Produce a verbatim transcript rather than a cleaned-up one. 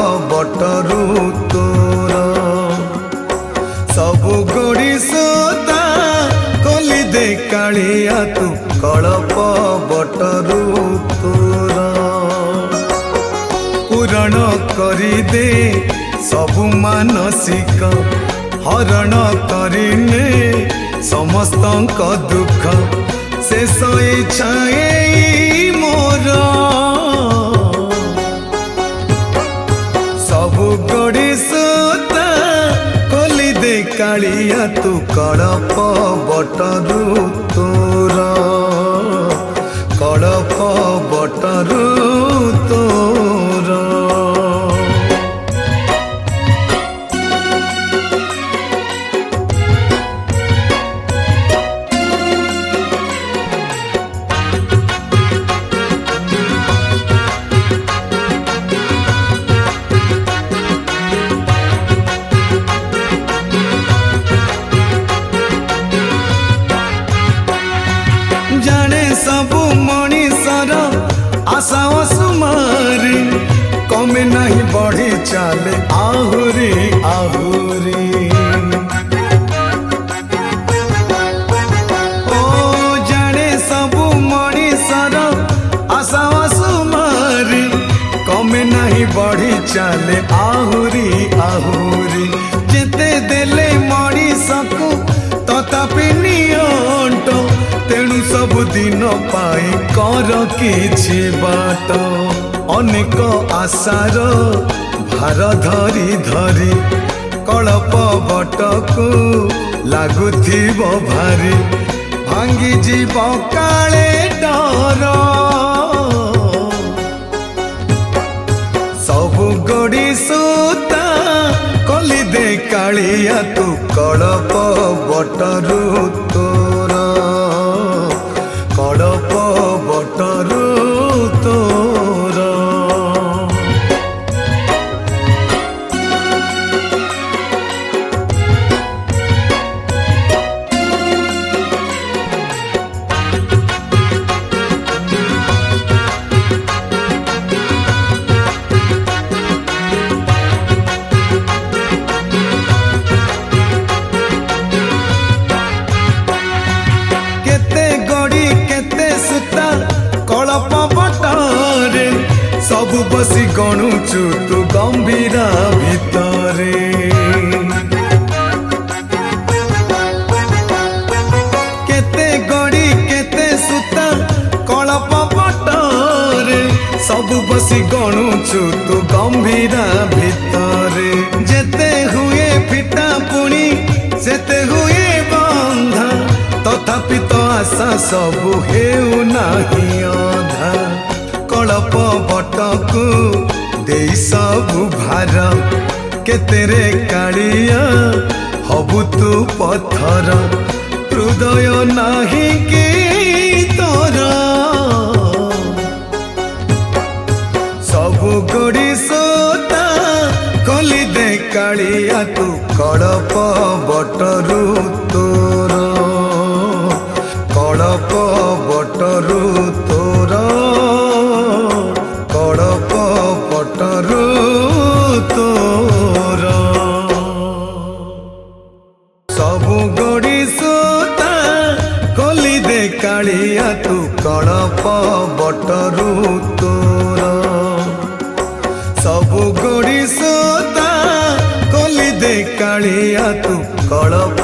बटरू तोर सबु गड़ी सोता कली दे कालिया तू कड़प बटरू तोर पूरण करी दे सबु मानसिक हरण करिने समस्त दुख शेष इच्छाए मोर सबु गड़ी सोता कली दे कालिया तू कड़प बटरू तोर कड़प बटरू तोर जाने सबु मनीषर आशा असुमारी कमे नहीं बढ़ी चाले आहुरी आहुरी ओ जाने सबु मनीषर आशा असुमारी कमे नहीं बढ़ी चाले आहुरी आहुरी जेते देले मनीष को तथापि नियंट तेणु सब दिन पाई कर किछि बाट अनेक आशार भार धरी धरी कड़प बटकू लागुथिब भारी भांगी जीव काले डर सबु गड़ी सोता कली दे कालिया तू कड़प बटरू तोर कड़प बटरू तोर सबु बसी गणुचु तू गंभीरा भितरे केते गड़ी केते सुता कलप बटरे सबु बसी गणुचु तू गंभीरा भितरे जेते हुए फिटा पुणी जेते हुए बंधा तथापि तो आशा सबु हेउ नाही अधा कड़प बटकू दे सबु भार केतेरे कालिया हबु तू पत्थर हृदय नाही कि तोर सबु गड़ी सोता कली दे कालिया तू कड़प बटरू तोर कड़प बटरू तोर कड़प बटरू तोर सबु गड़ी सोता कली दे कालिया तू कड़प बटरू तोर सबु गड़ी सोता कली दे कालिया तू कड़प